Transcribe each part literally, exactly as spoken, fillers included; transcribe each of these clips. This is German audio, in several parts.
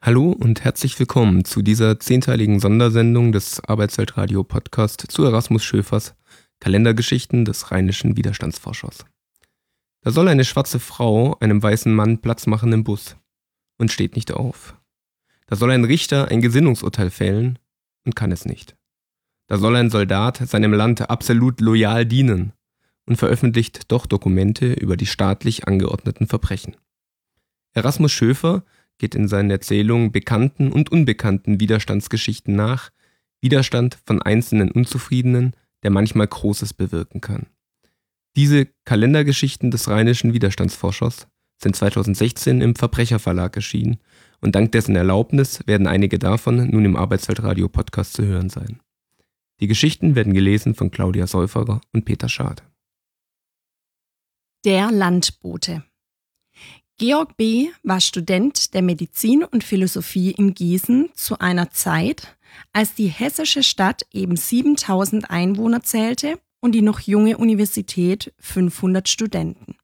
Hallo und herzlich willkommen zu dieser zehnteiligen Sondersendung des Arbeitsweltradio-Podcast zu Erasmus Schöfers Kalendergeschichten des rheinischen Widerstandsforschers. Da soll eine schwarze Frau einem weißen Mann Platz machen im Bus und steht nicht auf. Da soll ein Richter ein Gesinnungsurteil fällen und kann es nicht. Da soll ein Soldat seinem Land absolut loyal dienen und veröffentlicht doch Dokumente über die staatlich angeordneten Verbrechen. Erasmus Schöfer geht in seinen Erzählungen bekannten und unbekannten Widerstandsgeschichten nach, Widerstand von einzelnen Unzufriedenen, der manchmal Großes bewirken kann. Diese Kalendergeschichten des rheinischen Widerstandsforschers sind zweitausendsechzehn im Verbrecherverlag erschienen und dank dessen Erlaubnis werden einige davon nun im Arbeitsweltradio-Podcast zu hören sein. Die Geschichten werden gelesen von Claudia Säuferer und Peter Schad. Der Landbote. Georg B. war Student der Medizin und Philosophie in Gießen zu einer Zeit, als die hessische Stadt eben siebentausend Einwohner zählte und die noch junge Universität fünfhundert Studenten.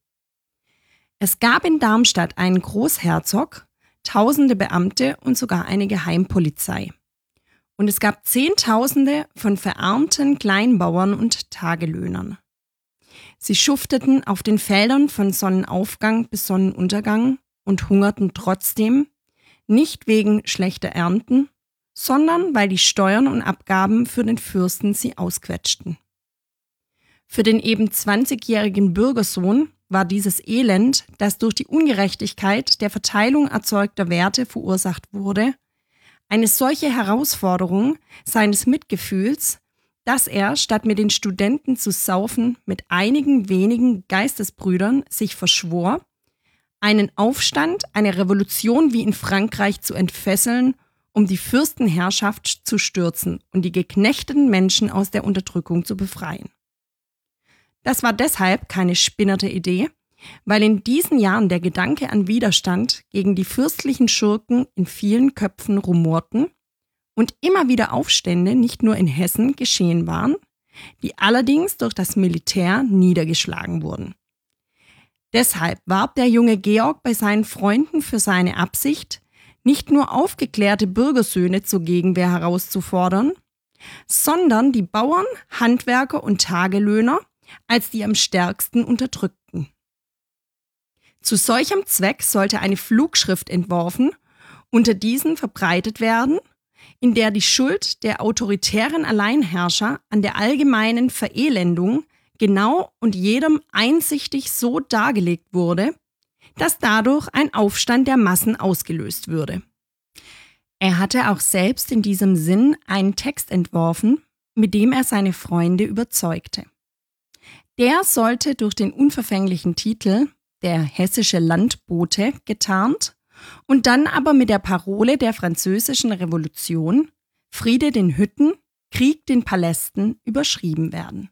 Es gab in Darmstadt einen Großherzog, tausende Beamte und sogar eine Geheimpolizei. Und es gab Zehntausende von verarmten Kleinbauern und Tagelöhnern. Sie schufteten auf den Feldern von Sonnenaufgang bis Sonnenuntergang und hungerten trotzdem, nicht wegen schlechter Ernten, sondern weil die Steuern und Abgaben für den Fürsten sie ausquetschten. Für den eben zwanzigjährigen Bürgersohn war dieses Elend, das durch die Ungerechtigkeit der Verteilung erzeugter Werte verursacht wurde, eine solche Herausforderung seines Mitgefühls, dass er, statt mit den Studenten zu saufen, mit einigen wenigen Geistesbrüdern sich verschwor, einen Aufstand, eine Revolution wie in Frankreich zu entfesseln, um die Fürstenherrschaft zu stürzen und die geknechteten Menschen aus der Unterdrückung zu befreien. Das war deshalb keine spinnerte Idee, weil in diesen Jahren der Gedanke an Widerstand gegen die fürstlichen Schurken in vielen Köpfen rumorten und immer wieder Aufstände nicht nur in Hessen geschehen waren, die allerdings durch das Militär niedergeschlagen wurden. Deshalb warb der junge Georg bei seinen Freunden für seine Absicht, nicht nur aufgeklärte Bürgersöhne zur Gegenwehr herauszufordern, sondern die Bauern, Handwerker und Tagelöhner als die am stärksten unterdrückten. Zu solchem Zweck sollte eine Flugschrift entworfen, unter diesen verbreitet werden, in der die Schuld der autoritären Alleinherrscher an der allgemeinen Verelendung genau und jedem einsichtig so dargelegt wurde, dass dadurch ein Aufstand der Massen ausgelöst würde. Er hatte auch selbst in diesem Sinn einen Text entworfen, mit dem er seine Freunde überzeugte. Der sollte durch den unverfänglichen Titel »Der hessische Landbote« getarnt und dann aber mit der Parole der französischen Revolution »Friede den Hütten, Krieg den Palästen« überschrieben werden.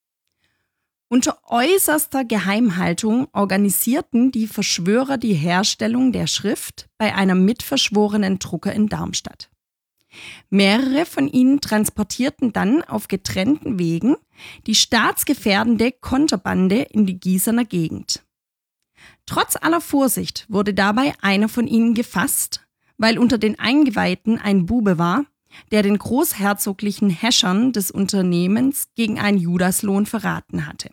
Unter äußerster Geheimhaltung organisierten die Verschwörer die Herstellung der Schrift bei einem mitverschworenen Drucker in Darmstadt. Mehrere von ihnen transportierten dann auf getrennten Wegen die staatsgefährdende Konterbande in die Gießener Gegend. Trotz aller Vorsicht wurde dabei einer von ihnen gefasst, weil unter den Eingeweihten ein Bube war, der den großherzoglichen Häschern des Unternehmens gegen einen Judaslohn verraten hatte.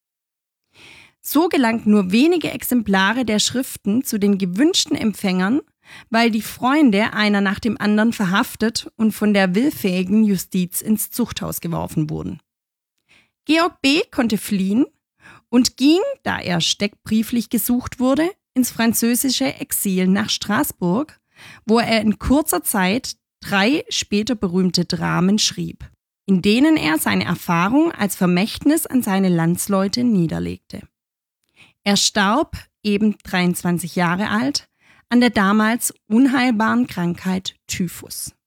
So gelangten nur wenige Exemplare der Schriften zu den gewünschten Empfängern, weil die Freunde einer nach dem anderen verhaftet und von der willfähigen Justiz ins Zuchthaus geworfen wurden. Georg B. konnte fliehen und ging, da er steckbrieflich gesucht wurde, ins französische Exil nach Straßburg, wo er in kurzer Zeit drei später berühmte Dramen schrieb, in denen er seine Erfahrung als Vermächtnis an seine Landsleute niederlegte. Er starb, eben dreiundzwanzig Jahre alt, an der damals unheilbaren Krankheit Typhus.